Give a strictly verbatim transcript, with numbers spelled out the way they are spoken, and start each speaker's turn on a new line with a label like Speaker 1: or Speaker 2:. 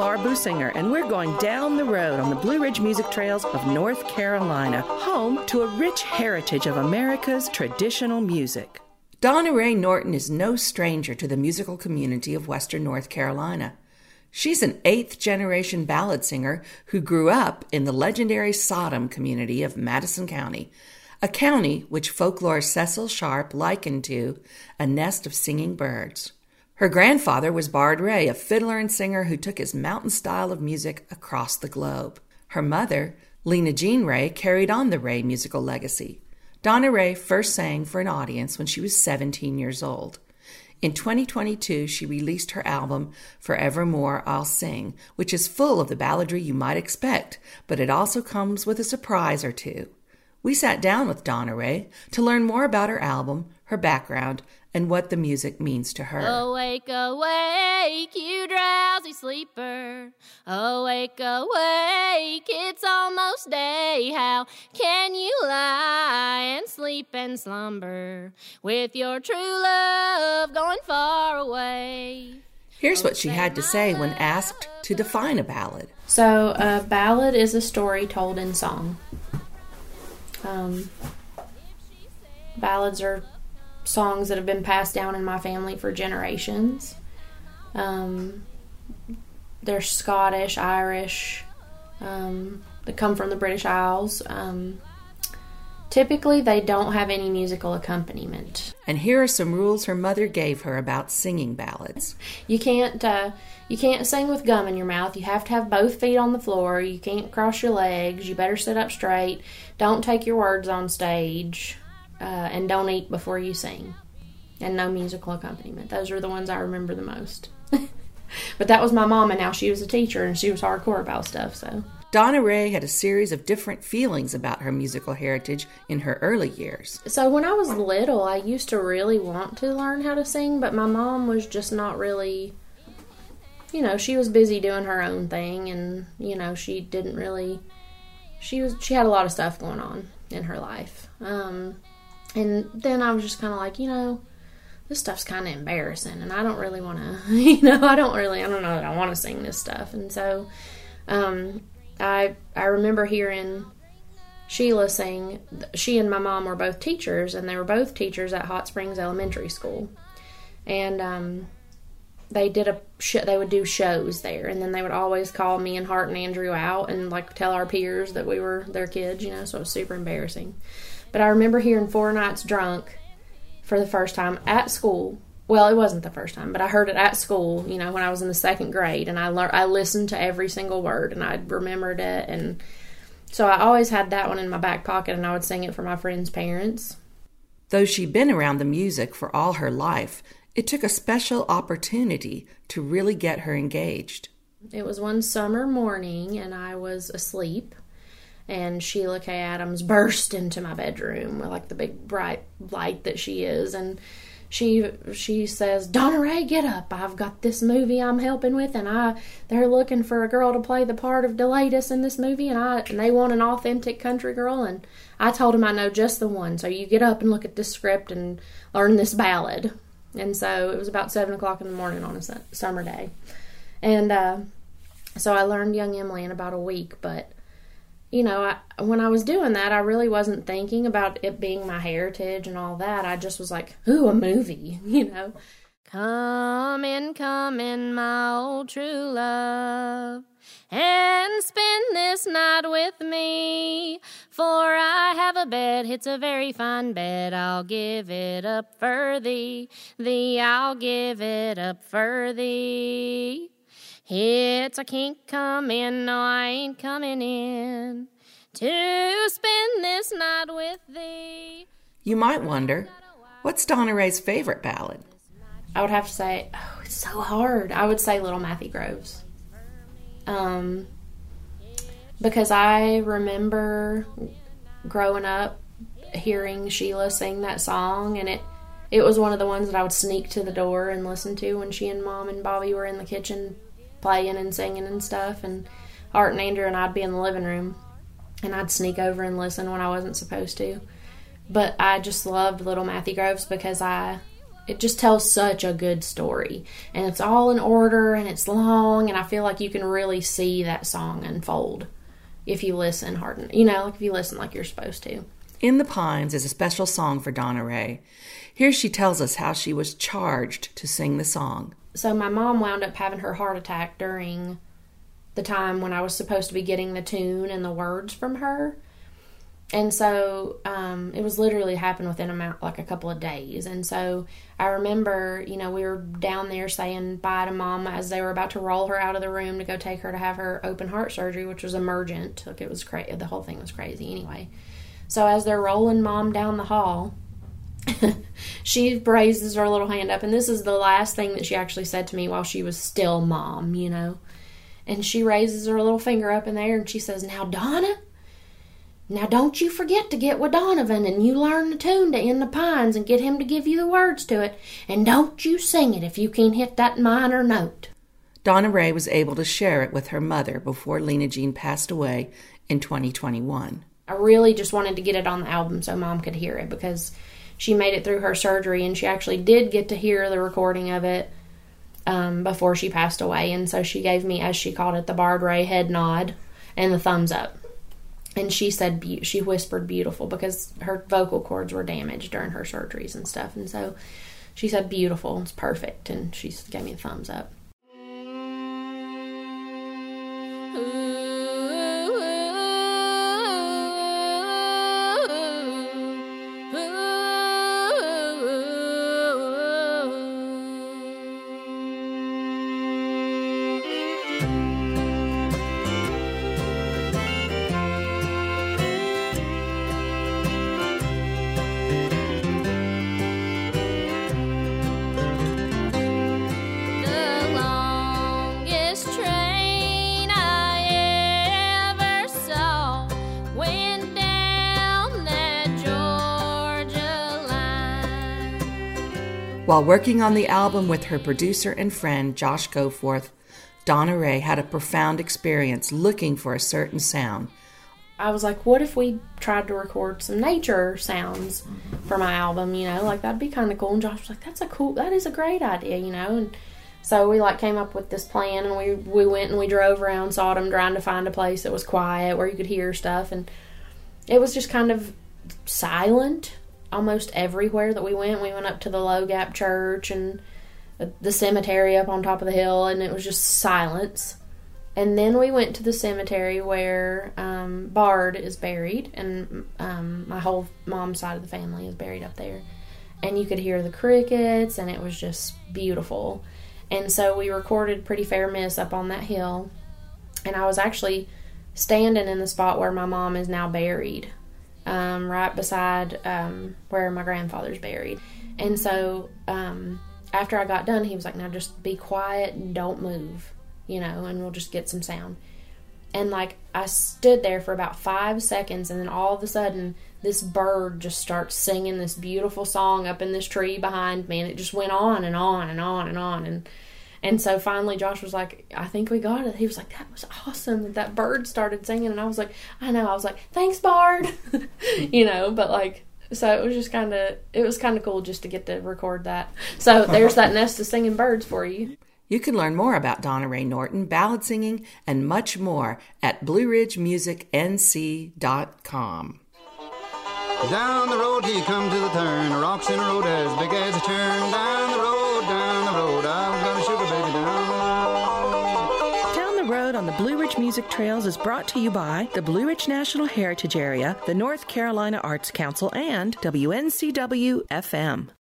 Speaker 1: Tamar Businger, and we're going down the road on the Blue Ridge Music Trails of North Carolina, home to a rich heritage of America's traditional music. Donna Ray Norton is no stranger to the musical community of Western North Carolina. She's an eighth-generation ballad singer who grew up in the legendary Sodom community of Madison County, a county which folklore Cecil Sharp likened to a nest of singing birds. Her grandfather was Bard Ray, a fiddler and singer who took his mountain style of music across the globe. Her mother, Lena Jean Ray, carried on the Ray musical legacy. Donna Ray first sang for an audience when she was seventeen years old. In twenty twenty-two, she released her album, Forevermore I'll Sing, which is full of the balladry you might expect, but it also comes with a surprise or two. We sat down with Donna Ray to learn more about her album, her background, and what the music means to her.
Speaker 2: Awake, awake, you drowsy sleeper. Awake, awake, it's almost day. How can you lie and sleep and slumber with your true love going far away?
Speaker 1: Here's what she had to say when asked to define a ballad.
Speaker 3: So, a ballad is a story told in song. Um, ballads are songs that have been passed down in my family for generations. Um, they're Scottish, Irish, um, they come from the British Isles. Um, typically, they don't have any musical accompaniment.
Speaker 1: And here are some rules her mother gave her about singing ballads.
Speaker 3: You can't, uh, you can't sing with gum in your mouth. You have to have both feet on the floor. You can't cross your legs. You better sit up straight. Don't take your words on stage. Uh, and don't eat before you sing. And no musical accompaniment. Those are the ones I remember the most. But that was my mom, and now she was a teacher, and she was hardcore about stuff, so.
Speaker 1: Donna Ray had a series of different feelings about her musical heritage in her early years.
Speaker 3: So when I was little, I used to really want to learn how to sing, but my mom was just not really, you know, she was busy doing her own thing, and, you know, she didn't really, she was, she had a lot of stuff going on in her life. Um, and then I was just kind of like, you know, this stuff's kind of embarrassing, and I don't really want to, you know, I don't really, I don't know that I want to sing this stuff. And so, um, I I remember hearing Sheila sing. She and my mom were both teachers, and they were both teachers at Hot Springs Elementary School. And um, they did a sh- they would do shows there, and then they would always call me and Hart and Andrew out and like tell our peers that we were their kids, you know. So it was super embarrassing. But I remember hearing Four Nights Drunk for the first time at school. Well, it wasn't the first time, but I heard it at school, you know, when I was in the second grade, and I learned, I listened to every single word, and I remembered it, and so I always had that one in my back pocket, and I would sing it for my friends' parents.
Speaker 1: Though she'd been around the music for all her life, it took a special opportunity to really get her engaged.
Speaker 3: It was one summer morning, and I was asleep, and Sheila K. Adams burst into my bedroom with, like, the big bright light that she is, and She she says, "Donna Ray, get up. I've got this movie I'm helping with, and I they're looking for a girl to play the part of Delatus in this movie, and I and they want an authentic country girl." And I told him I know just the one. So you get up and look at this script and learn this ballad. And so it was about seven o'clock in the morning on a su- summer day, and uh, so I learned Young Emily in about a week, but. You know, I, when I was doing that, I really wasn't thinking about it being my heritage and all that. I just was like, ooh, a movie, you know.
Speaker 2: Come in, come in, my old true love, and spend this night with me, for I have a bed, it's a very fine bed, I'll give it up for thee, thee, I'll give it up for thee. It's I can't come in, no, I ain't coming in to spend this night with thee.
Speaker 1: You might wonder, what's Donna Ray's favorite ballad?
Speaker 3: I would have to say, oh, it's so hard. I would say Little Matthew Groves. Um, because I remember growing up hearing Sheila sing that song, and it, it was one of the ones that I would sneak to the door and listen to when she and Mom and Bobby were in the kitchen playing and singing and stuff, and Art and Andrew and I'd be in the living room, and I'd sneak over and listen when I wasn't supposed to. But I just loved Little Matthew Groves because I, it just tells such a good story. And it's all in order, and it's long, and I feel like you can really see that song unfold if you listen hard enough. You know, like if you listen like you're supposed to.
Speaker 1: In the Pines is a special song for Donna Rae. Here she tells us how she was charged to sing the song.
Speaker 3: So my mom wound up having her heart attack during the time when I was supposed to be getting the tune and the words from her. And so um, it was literally happened within a, like a couple of days. And so I remember, you know, we were down there saying bye to Mom as they were about to roll her out of the room to go take her to have her open heart surgery, which was emergent. Like it was crazy. The whole thing was crazy anyway. So as they're rolling Mom down the hall, she raises her little hand up. And this is the last thing that she actually said to me while she was still Mom, you know. And she raises her little finger up in the air and she says, "Now, Donna, now don't you forget to get with Donovan and you learn the tune to In the Pines and get him to give you the words to it. And don't you sing it if you can't hit that minor note."
Speaker 1: Donna Rae was able to share it with her mother before Lena Jean passed away in twenty twenty-one.
Speaker 3: I really just wanted to get it on the album so Mom could hear it because she made it through her surgery and she actually did get to hear the recording of it um, before she passed away. And so she gave me, as she called it, the Bard Rae head nod and the thumbs up. And she said, be- she whispered beautiful because her vocal cords were damaged during her surgeries and stuff. And so she said, beautiful, it's perfect. And she gave me a thumbs up.
Speaker 1: While working on the album with her producer and friend, Josh Goforth, Donna Rae had a profound experience looking for a certain sound.
Speaker 3: I was like, what if we tried to record some nature sounds for my album, you know? Like, that'd be kind of cool. And Josh was like, that's a cool, that is a great idea, you know? And so we, like, came up with this plan, and we, we went and we drove around Sodom trying to find a place that was quiet where you could hear stuff. And it was just kind of silent almost everywhere that we went. We went up to the Low Gap Church and the cemetery up on top of the hill, and it was just silence. And then we went to the cemetery where um, Bard is buried, and um, my whole mom's side of the family is buried up there. And you could hear the crickets, and it was just beautiful. And so we recorded Pretty Fair Miss up on that hill, and I was actually standing in the spot where my mom is now buried. Um, right beside um, where my grandfather's buried. And so um, after I got done, he was like, now just be quiet and don't move, you know, and we'll just get some sound. And like I stood there for about five seconds, and then all of a sudden this bird just starts singing this beautiful song up in this tree behind me, and it just went on and on and on and on. And And so finally Josh was like, I think we got it. He was like, that was awesome that that bird started singing. And I was like, I know. I was like, thanks, Bard. you know, but like, so it was just kind of, it was kind of cool just to get to record that. So there's that nest of singing birds for you.
Speaker 1: You can learn more about Donna Rae Norton, ballad singing, and much more at blue ridge music n c dot com.
Speaker 4: Down the road he come to the turn, rocks in the road as big as a churn. Down the road, down the road, I've got a sugar baby down the road.
Speaker 1: Down the Road on the Blue Ridge Music Trails is brought to you by the Blue Ridge National Heritage Area, the North Carolina Arts Council, and W N C W F M.